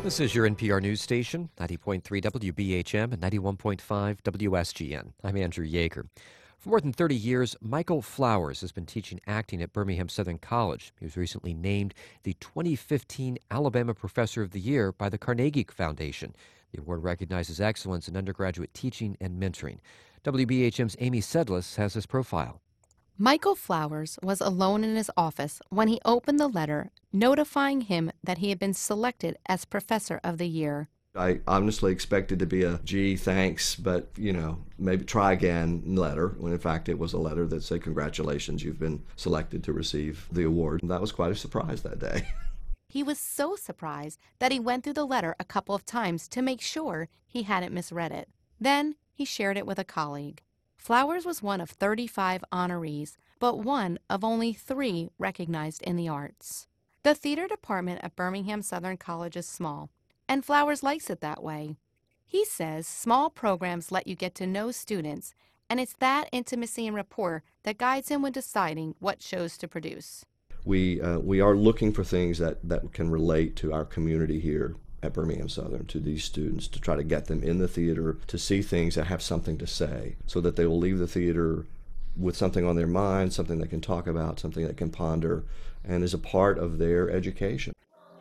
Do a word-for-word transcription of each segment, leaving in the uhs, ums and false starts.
This is your N P R news station, ninety point three W B H M and ninety-one point five W S G N. I'm Andrew Yeager. For more than thirty years, Michael Flowers has been teaching acting at Birmingham Southern College. He was recently named the twenty fifteen Alabama Professor of the Year by the Carnegie Foundation. The award recognizes excellence in undergraduate teaching and mentoring. W B H M's Amy Sedlis has his profile. Michael Flowers was alone in his office when he opened the letter notifying him that he had been selected as Professor of the Year. I honestly expected to be a, gee, thanks, but, you know, maybe try again letter, when in fact it was a letter that said, congratulations, you've been selected to receive the award. And that was quite a surprise that day. He was so surprised that he went through the letter a couple of times to make sure he hadn't misread it. Then he shared it with a colleague. Flowers was one of thirty-five honorees, but one of only three recognized in the arts. The theater department at Birmingham Southern College is small, and Flowers likes it that way. He says small programs let you get to know students, and it's that intimacy and rapport that guides him when deciding what shows to produce. We uh, we are looking for things that, that can relate to our community here at Birmingham Southern, to these students, to try to get them in the theater, to see things that have something to say, so that they will leave the theater with something on their mind, something they can talk about, something that can ponder, and is a part of their education.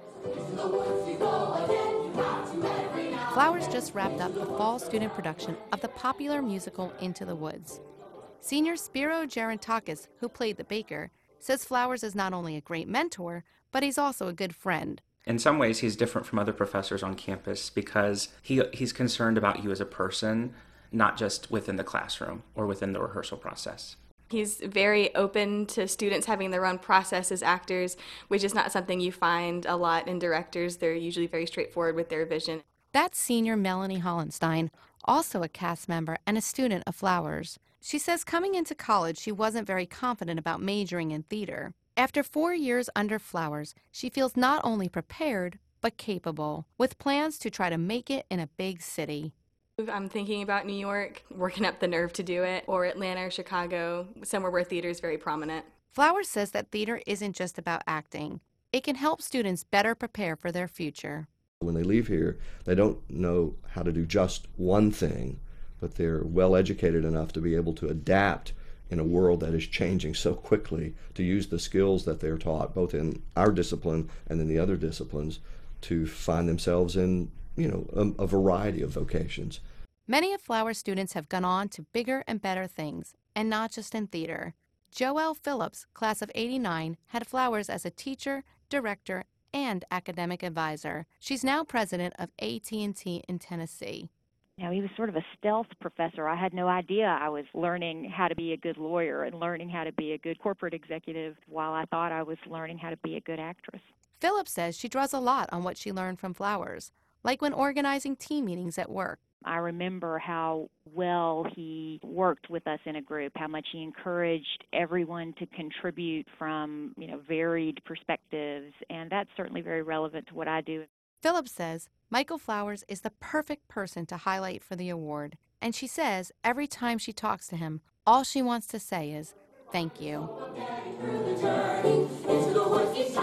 Flowers just wrapped up the fall student production of the popular musical Into the Woods. Senior Spiro Gerontakis, who played the baker, says Flowers is not only a great mentor, but he's also a good friend. In some ways, he's different from other professors on campus because he he's concerned about you as a person, not just within the classroom or within the rehearsal process. He's very open to students having their own process as actors, which is not something you find a lot in directors. They're usually very straightforward with their vision. That's senior Melanie Hollenstein, also a cast member and a student of Flowers. She says coming into college, she wasn't very confident about majoring in theater. After four years under Flowers, she feels not only prepared, but capable, with plans to try to make it in a big city. I'm thinking about New York, working up the nerve to do it, or Atlanta or Chicago, somewhere where theater is very prominent. Flowers says that theater isn't just about acting. It can help students better prepare for their future. When they leave here, they don't know how to do just one thing, but they're well educated enough to be able to adapt in a world that is changing so quickly, to use the skills that they're taught, both in our discipline and in the other disciplines, to find themselves in, you know, a, a variety of vocations. Many of Flowers' students have gone on to bigger and better things, and not just in theater. Joelle Phillips, class of eighty-nine, had Flowers as a teacher, director, and academic advisor. She's now president of A T and T in Tennessee. You know, he was sort of a stealth professor. I had no idea I was learning how to be a good lawyer and learning how to be a good corporate executive while I thought I was learning how to be a good actress. Phillips says she draws a lot on what she learned from Flowers, like when organizing team meetings at work. I remember how well he worked with us in a group, how much he encouraged everyone to contribute from, you know, varied perspectives, and that's certainly very relevant to what I do. Phillips says Michael Flowers is the perfect person to highlight for the award, and she says every time she talks to him, all she wants to say is, thank you.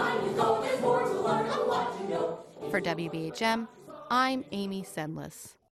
For W B H M, I'm Amy Sedlis.